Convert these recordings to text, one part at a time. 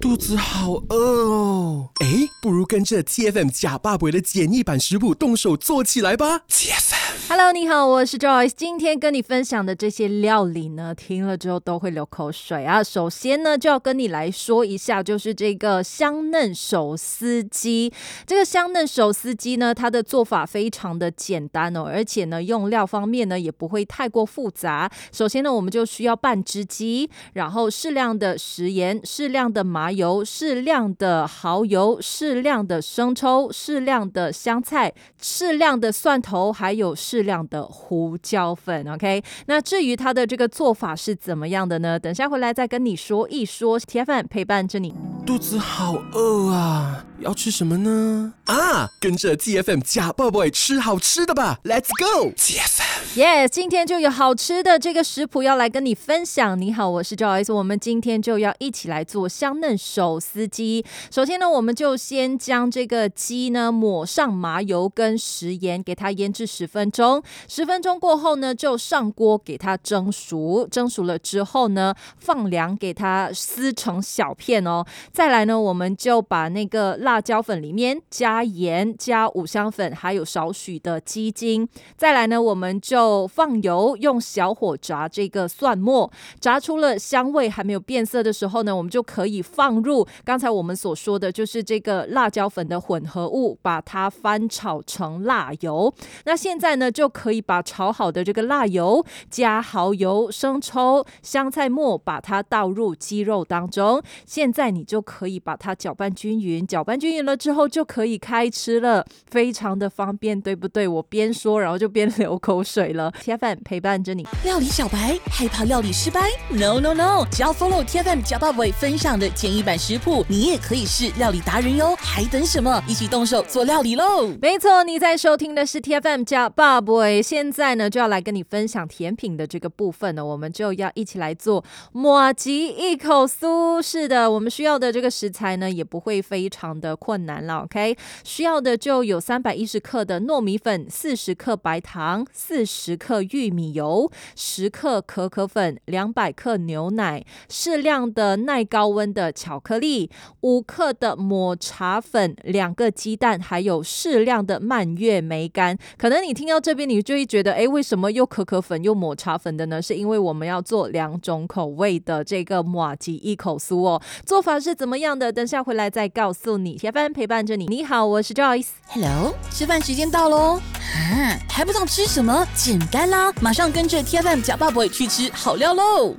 肚子好饿哦。不如跟着 TFM 假爸爸的简易版食谱动手做起来吧。 Hello， 你好，我是 Joyce。今天跟你分享的这些料理呢，听了之后都会流口水啊。首先呢，就要跟你来说一下，就是这个香嫩手撕鸡。这个香嫩手撕鸡呢，它的做法非常的简单哦，而且呢，用料方面呢也不会太过复杂。首先呢，我们就需要半只鸡，然后适量的食盐、适量的麻油、适量的蚝油、适量的生抽、适量的香菜、适量的蒜头，还有适量的胡椒粉 OK。 那至于它的这个做法是怎么样的呢？等下回来再跟你说一说。TFM 陪伴着你。 肚子好饿啊，要吃什么呢？跟着 TFM 假爸爸吃好吃的吧。 Let's go TFM。 今天就有好吃的这个食谱要来跟你分享。你好，我是 Joyce。 我们今天就要一起来做香嫩手撕鸡。首先呢，我们就先将这个鸡呢抹上麻油跟食盐，给它腌制10分钟。10分钟过后呢，就上锅给它蒸熟。蒸熟了之后呢，放凉，给它撕成小片哦。再来呢，我们就把那个辣椒粉里面加盐、加五香粉，还有少许的鸡精。再来呢，我们就放油，用小火炸这个蒜末。炸出了香味还没有变色的时候呢，我们就可以放入刚才我们所说的，就是这个辣椒粉的混合物，把它翻炒成辣油。那现在呢，就可以把炒好的这个辣油加蚝油、生抽、香菜末，把它倒入鸡肉当中。现在你就可以把它搅拌均匀，搅拌均匀了之后就可以开吃了，非常的方便，对不对？我边说然后就边流口水了。 TFM 陪伴着你。 料理小白害怕料理失败 ？No No No， 只要 follow TFM 假爸爸分享的简易版食谱，你也可以是料理达人哟！还等什么？一起动手做料理喽！ 没错，你在收听的是 TFM 假爸爸。现在呢，就要来跟你分享甜品的这个部分呢，我们就要一起来做麻吉一口酥。是的，我们需要的这个食材呢，也不会非常的困难了 OK。 需要的就有310克的糯米粉、40克白糖、40克玉米油、10克可可粉、200克牛奶、适量的耐高温的巧克力、5克的抹茶粉、2个鸡蛋，还有适量的蔓越莓干。可能你听到这边你就会觉得，为什么又可可粉又抹茶粉的呢？是因为我们要做2种口味的这个麻吉一口酥哦。做法是怎么样的？等下回来再告诉你。TFM 陪伴着你。你好，我是 Joyce。 Hello， 吃饭时间到咯。还不知道吃什么？简单啦，马上跟着 TFM 假爸爸去吃好料喽。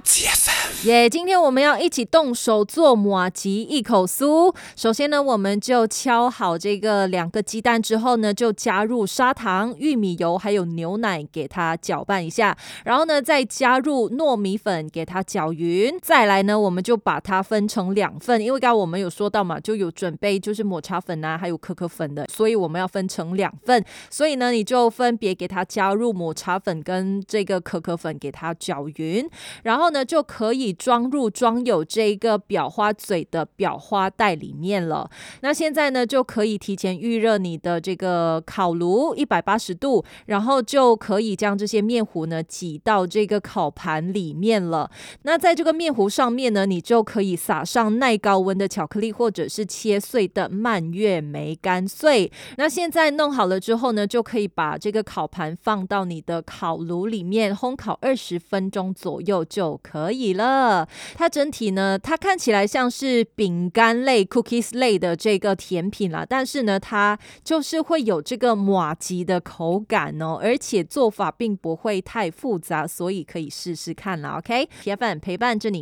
TFM 今天我们要一起动手做麻吉一口酥。首先呢，我们就敲好这个2个鸡蛋之后呢，就加入砂糖、玉米油还有牛奶，给它搅拌一下。然后呢，再加入糯米粉，给它搅匀。再来呢，我们就把它分成2份，因为刚刚我们有说到嘛，就有准备就是抹茶粉啊，还有可可粉的，所以我们要分成2份。所以呢，你就分别给它加入抹茶粉跟这个可可粉，给它搅匀。然后呢，就可以装有这个裱花嘴的裱花袋里面了。那现在呢，就可以提前预热你的这个烤炉180度，然后就可以将这些面糊呢挤到这个烤盘里面了。那在这个面糊上面呢，你就可以撒上耐高温的巧克力，或者是切碎的蔓越莓干碎。那现在弄好了之后呢，就可以把这个烤盘放到你的烤炉里面烘烤20分钟左右就可以了。它整体呢，它看起来像是饼干类 cookies 类的这个甜品啦，但是呢，它就是会有这个麻吉的口感哦，而且做法并不会太复杂，所以可以试试看啦 OK。 TFM 陪伴着你。